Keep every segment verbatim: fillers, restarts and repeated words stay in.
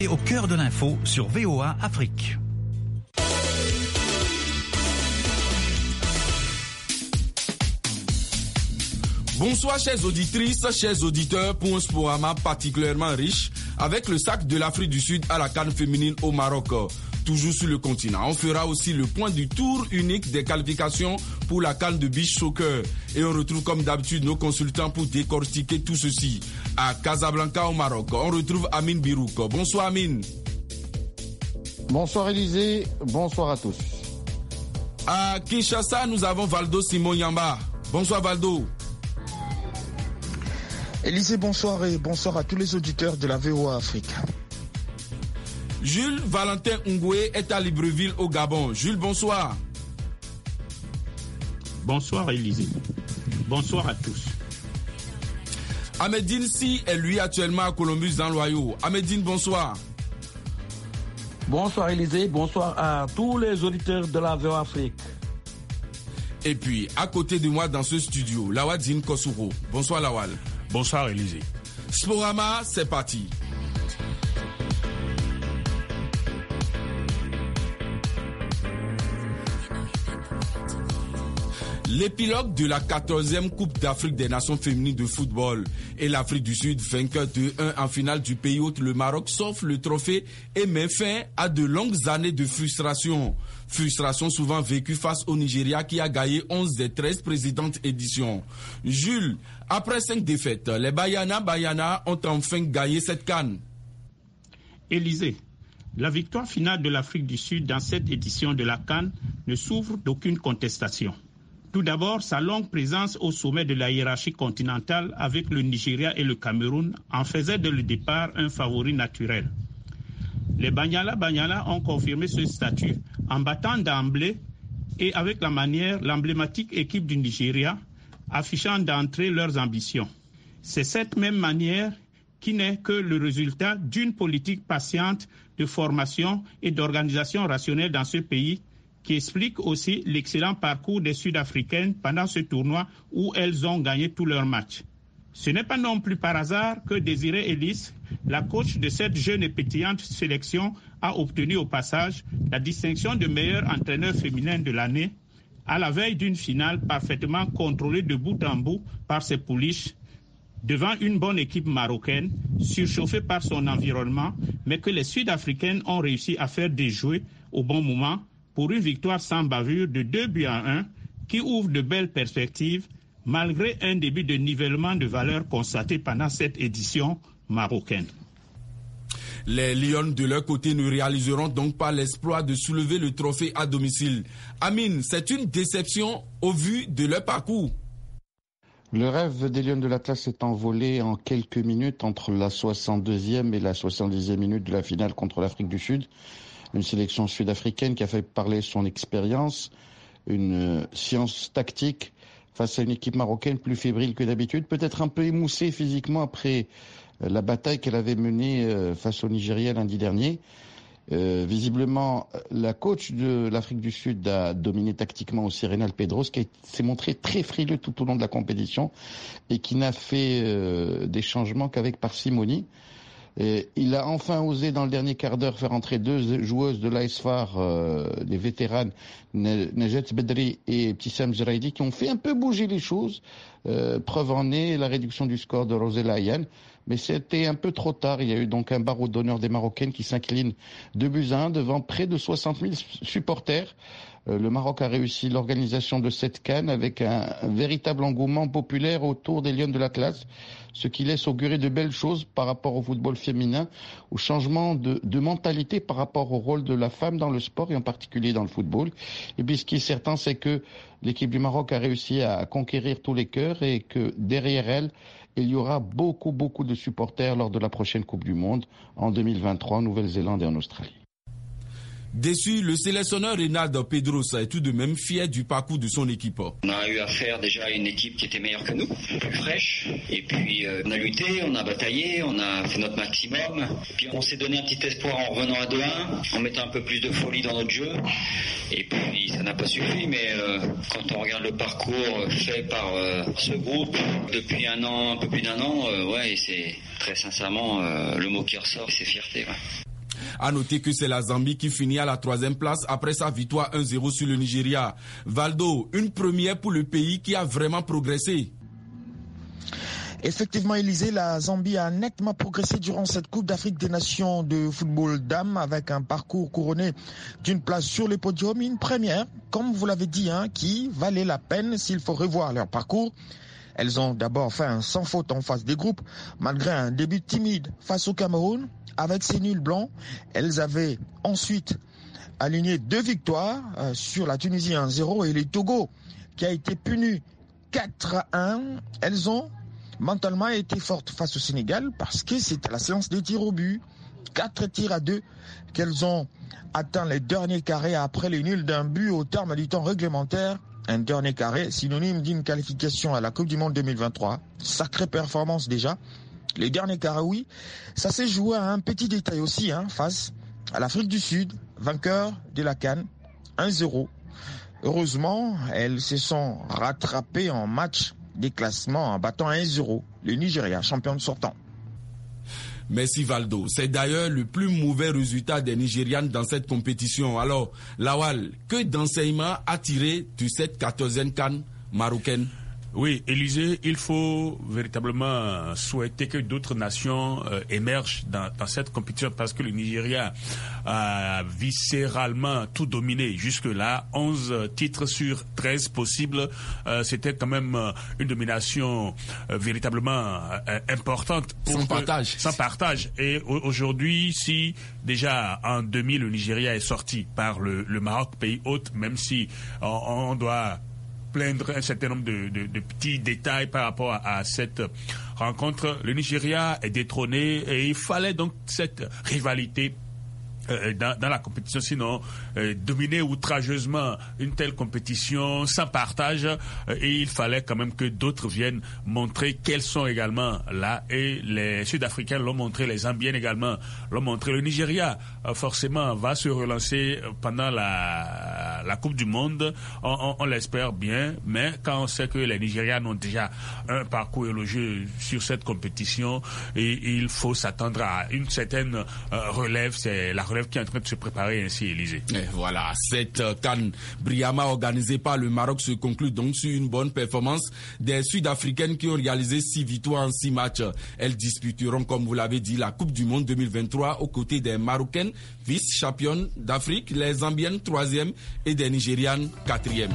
Et au cœur de l'info sur V O A Afrique. Bonsoir chères auditrices, chers auditeurs pour un Sporama particulièrement riche avec le sac de l'Afrique du Sud à la CAN féminine au Maroc. Toujours sur le continent. On fera aussi le point du tour unique des qualifications pour la CAN de beach soccer. Et on retrouve comme d'habitude nos consultants pour décortiquer tout ceci. À Casablanca au Maroc, on retrouve Amine Birouk. Bonsoir Amine. Bonsoir Élisée, bonsoir à tous. À Kinshasa, nous avons Valdo Simon Yamba. Bonsoir Valdo. Élisée, bonsoir et bonsoir à tous les auditeurs de la V O A Afrique. Jules Valentin Ngoué est à Libreville au Gabon. Jules, bonsoir. Bonsoir Élisée. Bonsoir à tous. Ahmedine Si est lui actuellement à Columbus dans l'Ohio. Ahmedine, bonsoir. Bonsoir Élisée, bonsoir à tous les auditeurs de la V O A Afrique. Et puis, à côté de moi dans ce studio, Lawadine Kosuro. Bonsoir Lawal. Bonsoir Élisée. Sporama, c'est parti. L'épilogue de la quatorzième Coupe d'Afrique des Nations féminines de football et l'Afrique du Sud, vainqueur deux un en finale du pays hôte, le Maroc, s'offre le trophée et met fin à de longues années de frustration. Frustration souvent vécue face au Nigeria qui a gagné onze des treize précédentes éditions. Jules, après cinq défaites, les Bayana Bayana ont enfin gagné cette CAN. Élysée, la victoire finale de l'Afrique du Sud dans cette édition de la CAN ne souffre d'aucune contestation. Tout d'abord, sa longue présence au sommet de la hiérarchie continentale avec le Nigeria et le Cameroun en faisait dès le départ un favori naturel. Les Banyala Banyala ont confirmé ce statut en battant d'emblée et avec la manière l'emblématique équipe du Nigeria, affichant d'entrée leurs ambitions. C'est cette même manière qui n'est que le résultat d'une politique patiente de formation et d'organisation rationnelle dans ce pays, qui explique aussi l'excellent parcours des Sud-Africaines pendant ce tournoi où elles ont gagné tous leurs matchs. Ce n'est pas non plus par hasard que Désirée Ellis, la coach de cette jeune et pétillante sélection, a obtenu au passage la distinction de meilleur entraîneur féminin de l'année, à la veille d'une finale parfaitement contrôlée de bout en bout par ses pouliches, devant une bonne équipe marocaine, surchauffée par son environnement, mais que les Sud-Africaines ont réussi à faire déjouer au bon moment, pour une victoire sans bavure de deux buts à un qui ouvre de belles perspectives malgré un début de nivellement de valeur constaté pendant cette édition marocaine. Les Lions de leur côté ne réaliseront donc pas l'exploit de soulever le trophée à domicile. Amine, c'est une déception au vu de leur parcours. Le rêve des Lions de l'Atlas s'est envolé en quelques minutes entre la soixante-deuxième et la soixante-dixième minute de la finale contre l'Afrique du Sud. Une sélection sud-africaine qui a fait parler son expérience, une science tactique face à une équipe marocaine plus fébrile que d'habitude, peut-être un peu émoussée physiquement après la bataille qu'elle avait menée face au Nigeria lundi dernier. Euh, visiblement, la coach de l'Afrique du Sud a dominé tactiquement aussi Reynald Pedros, qui s'est montré très frileux tout au long de la compétition et qui n'a fait euh, des changements qu'avec parcimonie. Et il a enfin osé dans le dernier quart d'heure faire entrer deux joueuses de l'A S F A R, euh, des vétérans, Najet Bedri et Ptissam Zraïdi, qui ont fait un peu bouger les choses. Euh, preuve en est la réduction du score de Rosella Ayane. Mais c'était un peu trop tard. Il y a eu donc un barreau d'honneur des Marocaines qui s'incline deux buts à un devant près de soixante mille supporters. Euh, le Maroc a réussi l'organisation de cette CAN avec un, un véritable engouement populaire autour des Lions de l'Atlas, ce qui laisse augurer de belles choses par rapport au football féminin, au changement de, de mentalité par rapport au rôle de la femme dans le sport et en particulier dans le football. Et puis ce qui est certain, c'est que l'équipe du Maroc a réussi à conquérir tous les cœurs et que derrière elle, il y aura beaucoup, beaucoup de supporters lors de la prochaine Coupe du Monde en deux mille vingt-trois en Nouvelle-Zélande et en Australie. Déçu, le sélectionneur Reynald Pedros est tout de même fier du parcours de son équipe. On a eu affaire déjà à une équipe qui était meilleure que nous, plus fraîche. Et puis euh, on a lutté, on a bataillé, on a fait notre maximum. Puis on s'est donné un petit espoir en revenant à deux un, en mettant un peu plus de folie dans notre jeu. Et puis ça n'a pas suffi, mais euh, quand on regarde le parcours fait par euh, ce groupe depuis un an, un peu plus d'un an, euh, ouais, c'est très sincèrement euh, le mot qui ressort, c'est fierté. Ouais. À noter que c'est la Zambie qui finit à la troisième place après sa victoire un zéro sur le Nigeria. Valdo, une première pour le pays qui a vraiment progressé. Effectivement, Élysée, la Zambie a nettement progressé durant cette Coupe d'Afrique des Nations de football dames avec un parcours couronné d'une place sur le podium, une première, comme vous l'avez dit, hein, qui valait la peine s'il faut revoir leur parcours. Elles ont d'abord fait un sans faute en face des groupes, malgré un début timide face au Cameroun. Avec ces nuls blancs, elles avaient ensuite aligné deux victoires euh, sur la Tunisie un zéro et le Togo qui a été puni quatre à un. Elles ont mentalement été fortes face au Sénégal parce que c'est à la séance des tirs au but. Quatre tirs à deux qu'elles ont atteint les derniers carrés après les nuls d'un but au terme du temps réglementaire. Un dernier carré synonyme d'une qualification à la Coupe du Monde deux mille vingt-trois. Sacrée performance déjà. Les derniers carrés, oui. Ça s'est joué à un petit détail aussi, hein, face à l'Afrique du Sud, vainqueur de la CAN, un zéro. Heureusement, elles se sont rattrapées en match des classements en battant un zéro le Nigeria, champion sortant. Merci Valdo. C'est d'ailleurs le plus mauvais résultat des Nigérianes dans cette compétition. Alors, Lawal, que d'enseignements a tiré de cette quatorzième CAN marocaine? Oui, Élysée, il faut véritablement souhaiter que d'autres nations euh, émergent dans, dans cette compétition parce que le Nigeria a viscéralement tout dominé jusque-là. onze titres sur treize possibles. Euh, c'était quand même euh, une domination euh, véritablement euh, importante. Pour sans que, partage. Sans partage. Et aujourd'hui, si déjà en deux mille, le Nigeria est sorti par le, le Maroc, pays hôte, même si on, on doit plaindre un certain nombre de, de, de petits détails par rapport à, à cette rencontre. Le Nigeria est détrôné et il fallait donc cette rivalité euh, dans, dans la compétition, sinon euh, dominer outrageusement une telle compétition sans partage euh, et il fallait quand même que d'autres viennent montrer qu'elles sont également là et les Sud-Africains l'ont montré, les Zambiennes également l'ont montré. Le Nigeria euh, forcément va se relancer pendant la, la Coupe du Monde, on, on, on l'espère bien, mais quand on sait que les Nigérians ont déjà un parcours élogieux sur cette compétition et, et il faut s'attendre à une certaine euh, relève, c'est la relève qui est en train de se préparer ainsi, Élysée. Et voilà, cette CAN brillamment organisée par le Maroc se conclut donc sur une bonne performance des Sud-Africaines qui ont réalisé six victoires en six matchs. Elles disputeront, comme vous l'avez dit, la Coupe du Monde deux mille vingt-trois aux côtés des Marocaines, vice-championnes d'Afrique, les Zambiennes troisième et des Nigérianes quatrième.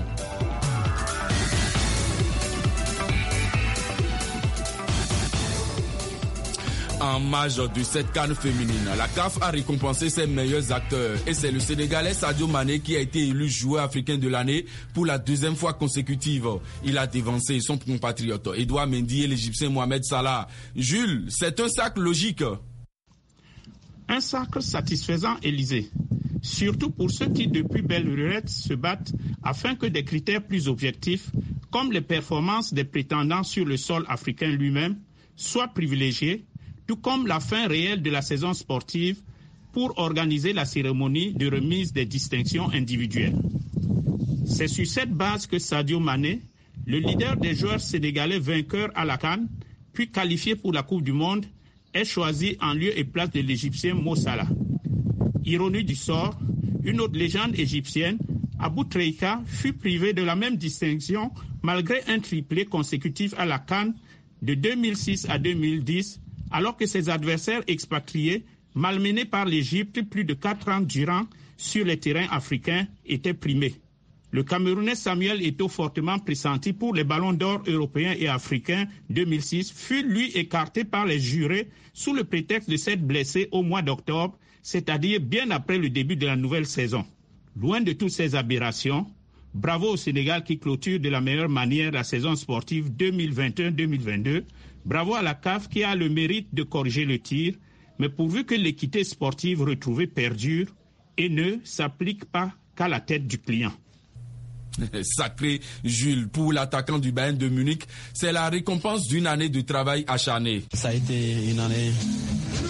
En marge de cette CAN féminine, la C A F a récompensé ses meilleurs acteurs et c'est le Sénégalais Sadio Mané qui a été élu joueur africain de l'année pour la deuxième fois consécutive. Il a dévancé son compatriote Edouard Mendy et l'Égyptien Mohamed Salah. Jules, c'est un sac logique. Un sac satisfaisant, Élysée. Surtout pour ceux qui, depuis belle lurette, se battent afin que des critères plus objectifs, comme les performances des prétendants sur le sol africain lui-même, soient privilégiés, tout comme la fin réelle de la saison sportive pour organiser la cérémonie de remise des distinctions individuelles. C'est sur cette base que Sadio Mané, le leader des joueurs sénégalais vainqueurs à la CAN, puis qualifié pour la Coupe du Monde, est choisi en lieu et place de l'Égyptien Mo Salah. Ironie du sort, une autre légende égyptienne, Abou Treika, fut privé de la même distinction malgré un triplé consécutif à la CAN de deux mille six à deux mille dix, alors que ses adversaires expatriés, malmenés par l'Égypte plus de quatre ans durant sur les terrains africains, étaient primés. Le Camerounais Samuel Eto'o, fortement pressenti pour les ballons d'or européens et africains deux mille six, fut lui écarté par les jurés sous le prétexte de s'être blessé au mois d'octobre, c'est-à-dire bien après le début de la nouvelle saison. Loin de toutes ces aberrations, bravo au Sénégal qui clôture de la meilleure manière la saison sportive deux mille vingt et un deux mille vingt-deux. Bravo à la C A F qui a le mérite de corriger le tir, mais pourvu que l'équité sportive retrouvée perdure et ne s'applique pas qu'à la tête du client. Sacré Jules, pour l'attaquant du Bayern de Munich, c'est la récompense d'une année de travail acharné. Ça a été une année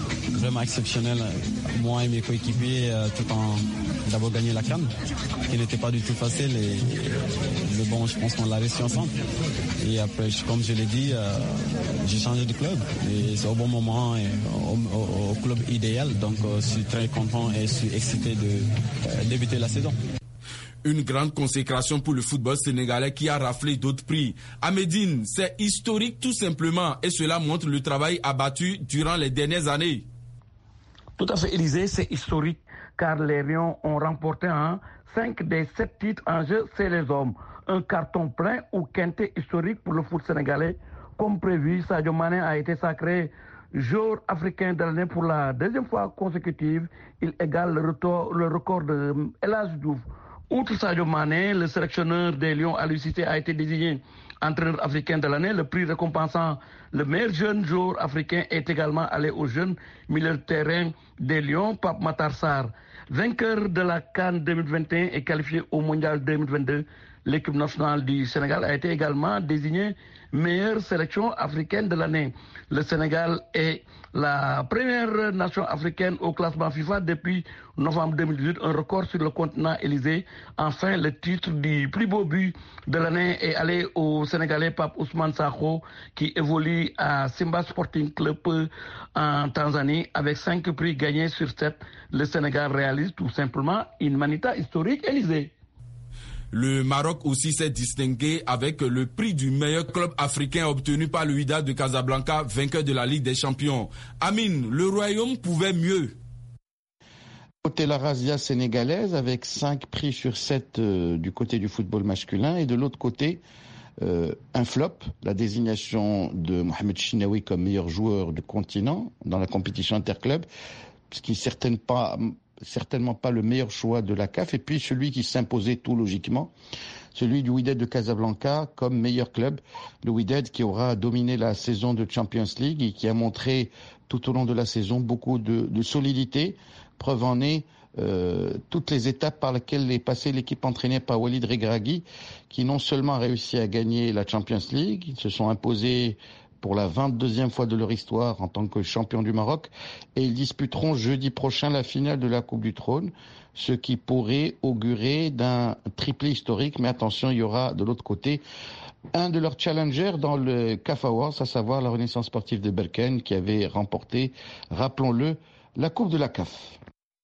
vraiment exceptionnel, moi et mes coéquipiers, tout en d'abord gagné la CAN, qui n'était pas du tout facile. Et, mais bon, je pense qu'on l'a réussi ensemble. Et après, comme je l'ai dit, euh, j'ai changé de club. Et c'est au bon moment et au, au, au club idéal. Donc, euh, je suis très content et je suis excité de euh, débuter la saison. Une grande consécration pour le football sénégalais qui a raflé d'autres prix. À Médine, c'est historique tout simplement et cela montre le travail abattu durant les dernières années. Tout à fait, Élysée, c'est historique car les Lions ont remporté un cinq des sept titres en jeu, c'est les hommes. Un carton plein ou quintet historique pour le foot sénégalais. Comme prévu, Sadio Mané a été sacré joueur africain de l'année pour la deuxième fois consécutive. Il égale le, retour, le record de El Hadji Diouf. Outre Sadio Mané, le sélectionneur des Lions, Aliou Cissé, a été désigné entraîneur africain de l'année. Le prix récompensant le meilleur jeune joueur africain est également allé au jeune milieu de terrain des Lions, Pape Matar Sarr. Vainqueur de la CAN deux mille vingt et un et qualifié au Mondial deux mille vingt-deux, l'équipe nationale du Sénégal a été également désignée meilleure sélection africaine de l'année. Le Sénégal est la première nation africaine au classement FIFA depuis novembre deux mille dix-huit, un record sur le continent Élysée. Enfin, le titre du plus beau but de l'année est allé au Sénégalais Pape Ousmane Sakho qui évolue à Simba Sporting Club en Tanzanie avec cinq prix gagnés sur sept. Le Sénégal réalise tout simplement une manita historique Élysée. Le Maroc aussi s'est distingué avec le prix du meilleur club africain obtenu par le Wydad de Casablanca, vainqueur de la Ligue des Champions. Amine, le Royaume pouvait mieux. Côté la razzia sénégalaise avec cinq prix sur sept euh, du côté du football masculin et de l'autre côté euh, un flop, la désignation de Mohamed Chinaoui comme meilleur joueur du continent dans la compétition interclub, ce qui n'est certainement pas... certainement pas le meilleur choix de la C A F, et puis celui qui s'imposait tout logiquement, celui du Wydad de Casablanca comme meilleur club, le Wydad qui aura dominé la saison de Champions League et qui a montré tout au long de la saison beaucoup de, de solidité, preuve en est euh, toutes les étapes par lesquelles est passée l'équipe entraînée par Walid Regragui, qui non seulement a réussi à gagner la Champions League, ils se sont imposés pour la vingt-deuxième fois de leur histoire en tant que champion du Maroc, et ils disputeront jeudi prochain la finale de la Coupe du Trône, ce qui pourrait augurer d'un triplé historique. Mais attention, il y aura de l'autre côté un de leurs challengers dans le C A F Awards, à savoir la Renaissance sportive de Berkane, qui avait remporté, rappelons-le, la Coupe de la C A F.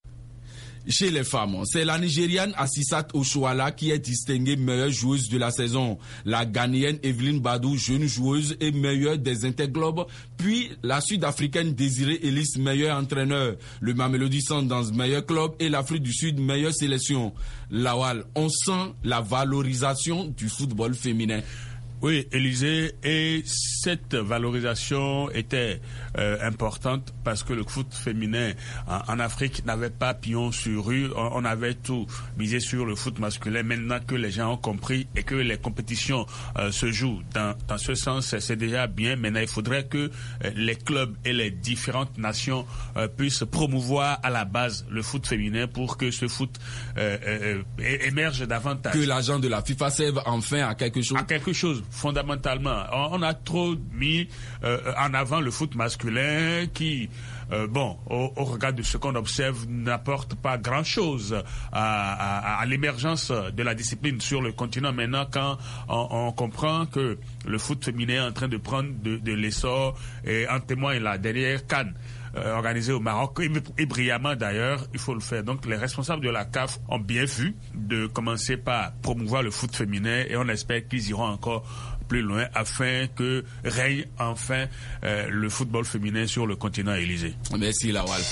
Chez les femmes, c'est la Nigériane Assissat Oshoala qui est distinguée meilleure joueuse de la saison. La Ghanéenne Evelyne Badou, jeune joueuse et meilleure des Interglobes. Puis la Sud-Africaine Désirée Ellis, meilleur entraîneur. Le Mamelodi Sundowns, meilleur club. Et l'Afrique du Sud, meilleure sélection. Lawal, on sent la valorisation du football féminin. Oui, Élysée, et cette valorisation était euh, importante parce que le foot féminin en, en Afrique n'avait pas pion sur rue, on, on avait tout misé sur le foot masculin. Maintenant que les gens ont compris et que les compétitions euh, se jouent dans, dans ce sens, c'est déjà bien. Maintenant, il faudrait que euh, les clubs et les différentes nations euh, puissent promouvoir à la base le foot féminin pour que ce foot euh, euh, émerge davantage. Que l'argent de la FIFA serve enfin à quelque chose. À quelque chose. Fondamentalement, on a trop mis euh, en avant le foot masculin qui, euh, bon, au, au regard de ce qu'on observe, n'apporte pas grand-chose à, à, à l'émergence de la discipline sur le continent. Maintenant, quand on, on comprend que le foot féminin est en train de prendre de, de l'essor, et en témoigne la dernière CAN Euh, organisé au Maroc, et, et brillamment d'ailleurs, il faut le faire. Donc les responsables de la C A F ont bien vu de commencer par promouvoir le foot féminin et on espère qu'ils iront encore plus loin afin que règne enfin euh, le football féminin sur le continent Élysée. Merci Lawal.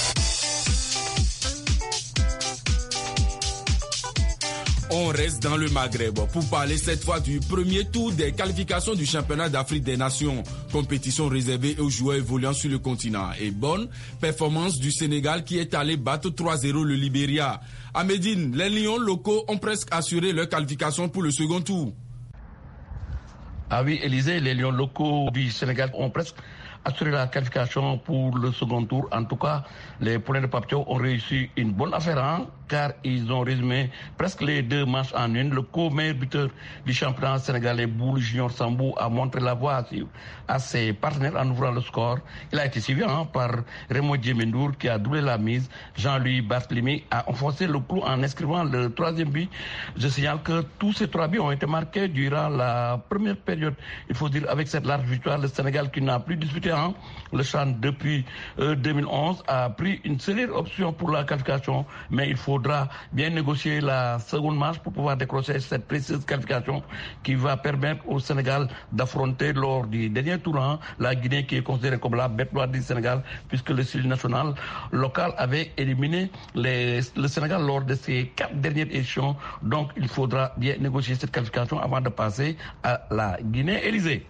On reste dans le Maghreb pour parler cette fois du premier tour des qualifications du championnat d'Afrique des Nations, compétition réservée aux joueurs évoluant sur le continent. Et bonne performance du Sénégal qui est allé battre trois zéro le Libéria. À Médine, les Lions locaux ont presque assuré leur qualification pour le second tour. Ah oui, Élysée, les Lions locaux du Sénégal ont presque assurer la qualification pour le second tour. En tout cas, les poulains de Papio ont réussi une bonne affaire, hein, car ils ont résumé presque les deux matchs en une. Le co-meilleur buteur du championnat sénégalais, Boul Junior Sambou, a montré la voie à ses partenaires en ouvrant le score. Il a été suivi hein, par Raymond Djemendour qui a doublé la mise. Jean-Louis Barthélemy a enfoncé le clou en inscrivant le troisième but. Je signale que tous ces trois buts ont été marqués durant la première période. Il faut dire avec cette large victoire, le Sénégal qui n'a plus disputé hein, le CHAN depuis euh, deux mille onze a pris une sérieuse option pour la qualification, mais il faudra bien négocier la seconde marche pour pouvoir décrocher cette précieuse qualification qui va permettre au Sénégal d'affronter lors du dernier tour hein, la Guinée qui est considérée comme la bête noire du Sénégal puisque le style national local avait éliminé les, le Sénégal lors de ces quatre dernières éditions. Donc il faudra bien négocier cette qualification avant de passer à la Guinée-Élysée.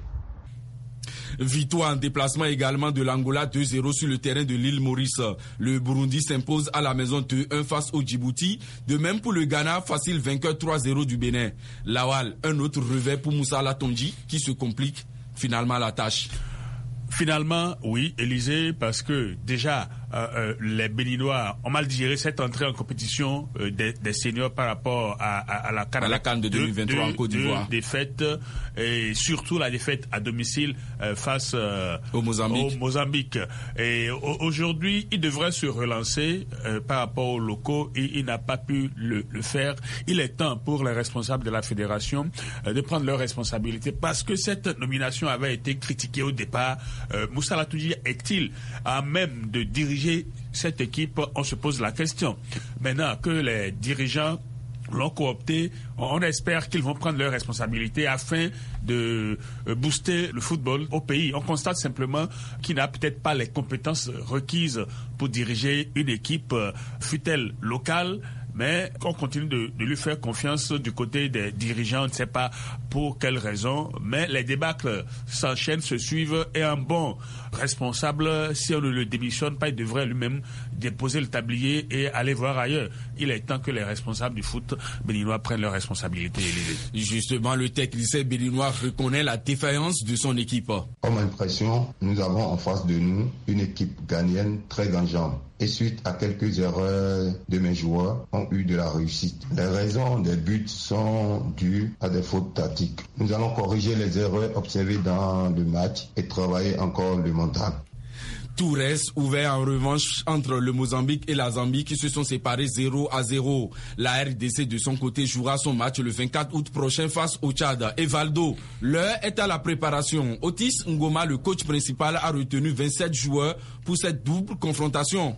Victoire en déplacement également de l'Angola deux zéro sur le terrain de l'île Maurice. Le Burundi s'impose à la maison deux un face au Djibouti. De même pour le Ghana, facile vainqueur trois zéro du Bénin. Lawal, un autre revers pour Moussa Latonji qui se complique finalement la tâche. Finalement, oui, Élysée, parce que déjà, euh, euh, les Béninois ont mal digéré cette entrée en compétition euh, des, des seniors par rapport à, à, à la CAN, à la CAN de deux mille vingt-trois en Côte d'Ivoire. Deux défaites, et surtout la défaite à domicile euh, face euh, au Mozambique. Au Mozambique. Et aujourd'hui, il devrait se relancer euh, par rapport aux locaux et il n'a pas pu le, le faire. Il est temps pour les responsables de la fédération euh, de prendre leurs responsabilités parce que cette nomination avait été critiquée au départ. Euh, Moussa Latonji est-il à même de diriger cette équipe? On se pose la question. Maintenant que les dirigeants l'ont coopté, on espère qu'ils vont prendre leurs responsabilités afin de booster le football au pays. On constate simplement qu'il n'a peut-être pas les compétences requises pour diriger une équipe, fût-elle locale, mais on continue de, de lui faire confiance du côté des dirigeants, on ne sait pas pour quelles raisons, mais les débâcles s'enchaînent, se suivent, et un bon responsable, si on ne le démissionne pas, il devrait lui-même déposer le tablier et aller voir ailleurs. Il est temps que les responsables du foot béninois prennent leurs responsabilités. Justement, le technicien béninois reconnaît la défaillance de son équipe. Comme impression, nous avons en face de nous une équipe ghanéenne très gagnante. Et suite à quelques erreurs de mes joueurs, ont eu de la réussite. Les raisons des buts sont dues à des fautes tactiques. Nous allons corriger les erreurs observées dans le match et travailler encore le mental. Tout reste ouvert en revanche entre le Mozambique et la Zambie qui se sont séparés zéro à zéro. La R D C de son côté jouera son match le vingt-quatre août prochain face au Tchad. Et Valdo, l'heure est à la préparation. Otis Ngoma, le coach principal, a retenu vingt-sept joueurs pour cette double confrontation.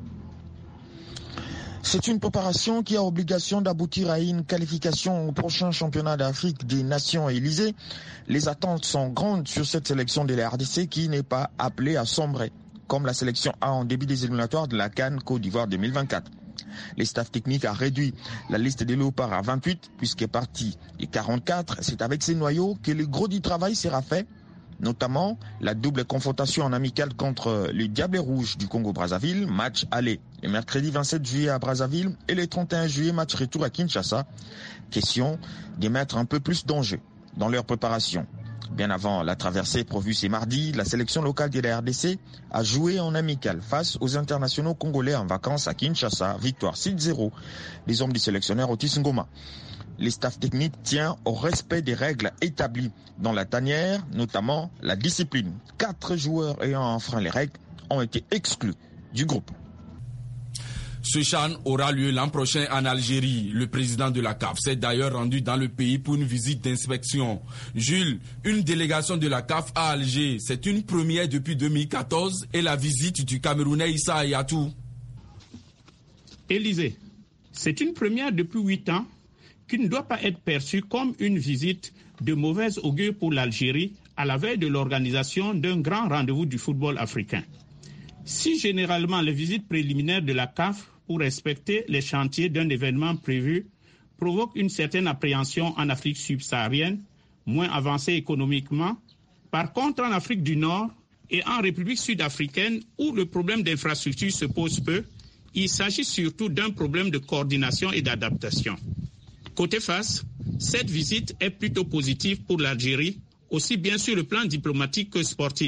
C'est une préparation qui a obligation d'aboutir à une qualification au prochain championnat d'Afrique des Nations Élysées. Les attentes sont grandes sur cette sélection de la R D C qui n'est pas appelée à sombrer, comme la sélection A en début des éliminatoires de la CAN Côte d'Ivoire deux mille vingt-quatre. Les staffs techniques a réduit la liste des léopards à vingt-huit puisqu'est parti et quarante-quatre. C'est avec ces noyaux que le gros du travail sera fait, notamment la double confrontation en amical contre le Diable Rouge du Congo-Brazzaville, match aller le mercredi vingt-sept juillet à Brazzaville et le trente et un juillet, match retour à Kinshasa. Question de mettre un peu plus d'enjeu dans leur préparation. Bien avant la traversée prévue ce mardi, la sélection locale de la R D C a joué en amical face aux internationaux congolais en vacances à Kinshasa. Victoire six zéro des hommes du sélectionneur Otis Ngoma. Les staffs techniques tiennent au respect des règles établies dans la tanière, notamment la discipline. Quatre joueurs ayant enfreint les règles ont été exclus du groupe. Ce CHAN aura lieu l'an prochain en Algérie. Le président de la C A F s'est d'ailleurs rendu dans le pays pour une visite d'inspection. Jules, une délégation de la C A F à Alger, c'est une première depuis deux mille quatorze et la visite du Camerounais Issa Hayatou. Élysée, c'est une première depuis huit ans qui ne doit pas être perçue comme une visite de mauvaise augure pour l'Algérie à la veille de l'organisation d'un grand rendez-vous du football africain. Si généralement les visites préliminaires de la C A F pour respecter les chantiers d'un événement prévu provoquent une certaine appréhension en Afrique subsaharienne, moins avancée économiquement, par contre en Afrique du Nord et en République sud-africaine où le problème d'infrastructure se pose peu, il s'agit surtout d'un problème de coordination et d'adaptation. Côté face, cette visite est plutôt positive pour l'Algérie, aussi bien sur le plan diplomatique que sportif.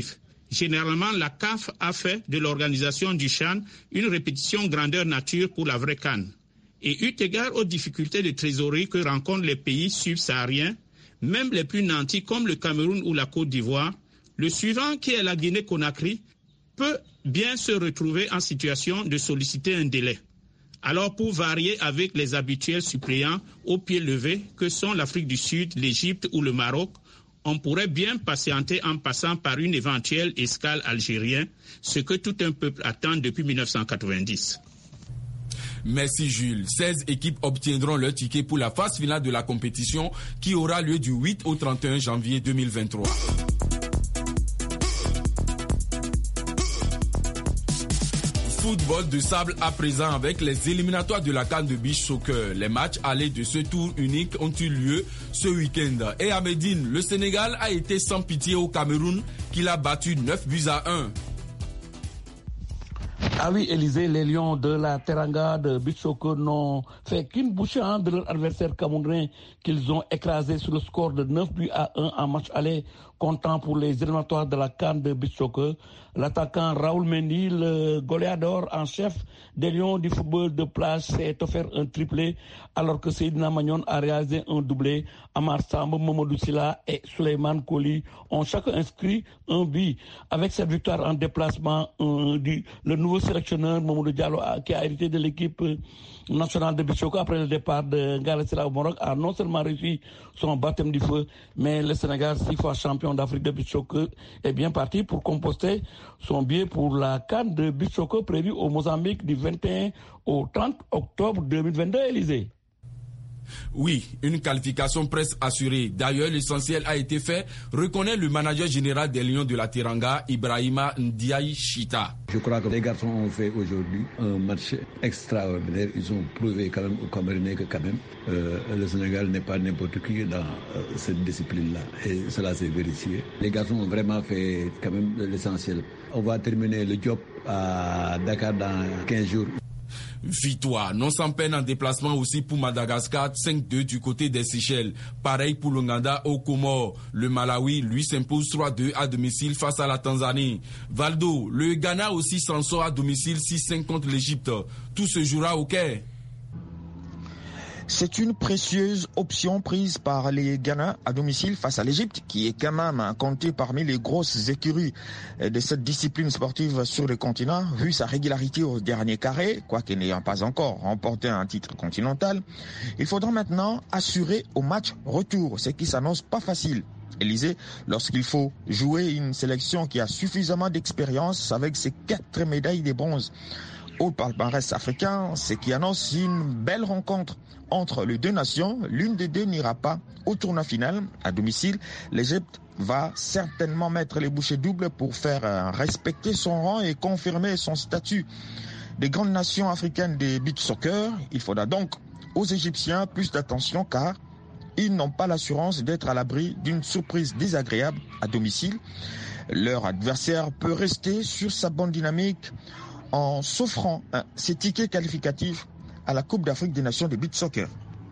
Généralement, la C A F a fait de l'organisation du CHAN une répétition grandeur nature pour la vraie CAN. Et eu égard aux difficultés de trésorerie que rencontrent les pays subsahariens, même les plus nantis comme le Cameroun ou la Côte d'Ivoire, le suivant, qui est la Guinée-Conakry, peut bien se retrouver en situation de solliciter un délai. Alors, pour varier avec les habituels suppléants au pied levé que sont l'Afrique du Sud, l'Égypte ou le Maroc, on pourrait bien patienter en passant par une éventuelle escale algérienne, ce que tout un peuple attend depuis mille neuf cent quatre-vingt-dix. Merci Jules. seize équipes obtiendront leur ticket pour la phase finale de la compétition qui aura lieu du huit au trente et un janvier deux mille vingt-trois. Football de sable à présent avec les éliminatoires de la CAN de Beach Soccer. Les matchs allés de ce tour unique ont eu lieu ce week-end. Et à Médine, le Sénégal a été sans pitié au Cameroun qui l'a battu neuf buts à un. Ah oui, Élysée, les Lions de la Teranga de Beach Soccer n'ont fait qu'une bouchée hein, de leur adversaire camerounais qu'ils ont écrasé sur le score de neuf buts à un en match aller, comptant pour les éliminatoires de la CAN de Beach Soccer. L'attaquant Raoul Mendy, le goléador en chef des Lions du football de plage, s'est offert un triplé alors que Seydina Magnon a réalisé un doublé. Amar Samb, Mamadou Silla et Souleymane Koli ont chacun inscrit un but. Avec cette victoire en déplacement, euh, du, le nouveau sélectionneur Mamadou Diallo, qui a hérité de l'équipe nationale de Beach Soccer après le départ de Ngale Sylla au Maroc, a non seulement réussi son baptême du feu, mais le Sénégal, six fois champion d'Afrique de Beach Soccer, est bien parti pour composter son billet pour la CAN de Beach Soccer prévue au Mozambique du vingt et un au trente octobre deux mille vingt-deux, Élysée. Oui, une qualification presque assurée. D'ailleurs, l'essentiel a été fait, reconnaît le manager général des Lions de la Teranga, Ibrahima Ndiaye Chita. Je crois que les garçons ont fait aujourd'hui un match extraordinaire. Ils ont prouvé quand même au Camerounais que quand même euh, le Sénégal n'est pas n'importe qui dans euh, cette discipline-là. Et cela s'est vérifié. Les garçons ont vraiment fait quand même l'essentiel. On va terminer le job à Dakar dans quinze jours. Victoire, non sans peine en déplacement aussi pour Madagascar, cinq deux du côté des Seychelles. Pareil pour l'Ouganda au Comores. Le Malawi, lui, s'impose trois deux à domicile face à la Tanzanie. Valdo, le Ghana aussi s'en sort à domicile six cinq contre l'Égypte. Tout se jouera au Caire. C'est une précieuse option prise par les Ghana à domicile face à l'Égypte, qui est quand même comptée parmi les grosses écuries de cette discipline sportive sur le continent, vu sa régularité au dernier carré, quoique n'ayant pas encore remporté un titre continental. Il faudra maintenant assurer au match retour, ce qui s'annonce pas facile. Élysée, lorsqu'il faut jouer une sélection qui a suffisamment d'expérience avec ses quatre médailles de bronze au palmarès africain, ce qui annonce une belle rencontre entre les deux nations. L'une des deux n'ira pas au tournoi final à domicile. L'Égypte va certainement mettre les bouchées doubles pour faire respecter son rang et confirmer son statut des grandes nations africaines de beach soccer. Il faudra donc aux Égyptiens plus d'attention car ils n'ont pas l'assurance d'être à l'abri d'une surprise désagréable à domicile. Leur adversaire peut rester sur sa bonne dynamique en s'offrant hein, ses tickets qualificatifs à la Coupe d'Afrique des Nations de beach soccer.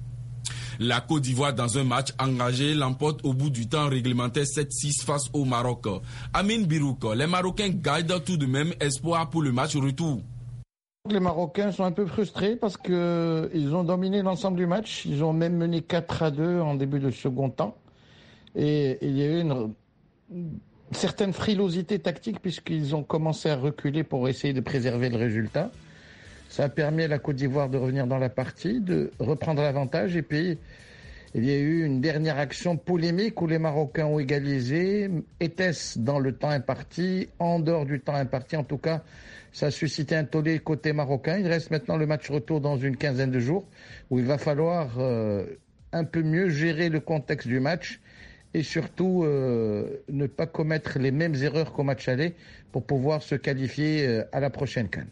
La Côte d'Ivoire, dans un match engagé, l'emporte au bout du temps réglementaire sept six face au Maroc. Amine Birouk, les Marocains gardent tout de même espoir pour le match retour. Les Marocains sont un peu frustrés parce qu'ils ont dominé l'ensemble du match. Ils ont même mené quatre à deux en début de second temps. Et il y a eu une certaine frilosité tactique puisqu'ils ont commencé à reculer pour essayer de préserver le résultat. Ça a permis à la Côte d'Ivoire de revenir dans la partie, de reprendre l'avantage. Et puis, il y a eu une dernière action polémique où les Marocains ont égalisé. Était-ce dans le temps imparti, en dehors du temps imparti? En tout cas, ça a suscité un tollé côté marocain. Il reste maintenant le match retour dans une quinzaine de jours où il va falloir euh, un peu mieux gérer le contexte du match et surtout euh, ne pas commettre les mêmes erreurs qu'au match aller pour pouvoir se qualifier euh, à la prochaine CAN.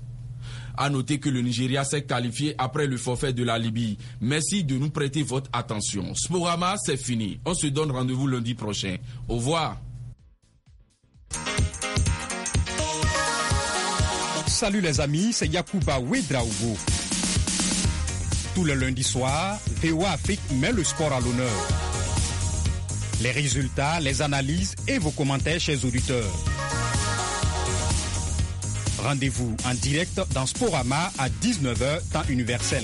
À noter que le Nigeria s'est qualifié après le forfait de la Libye. Merci de nous prêter votre attention. Sporama, c'est fini. On se donne rendez-vous lundi prochain. Au revoir. Salut les amis, c'est Yacouba Ouedraogo. Tous les lundis soirs, V O A Afrique met le sport à l'honneur. Les résultats, les analyses et vos commentaires, chers auditeurs. Rendez-vous en direct dans Sporama à dix-neuf heures, temps universel.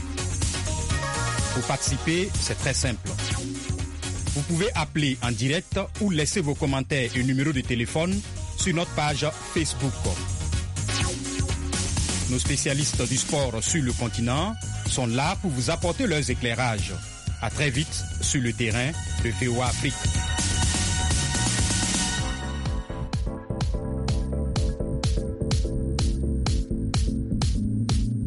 Pour participer, c'est très simple. Vous pouvez appeler en direct ou laisser vos commentaires et numéros de téléphone sur notre page Facebook. Nos spécialistes du sport sur le continent sont là pour vous apporter leurs éclairages. À très vite sur le terrain de V O A Afrique.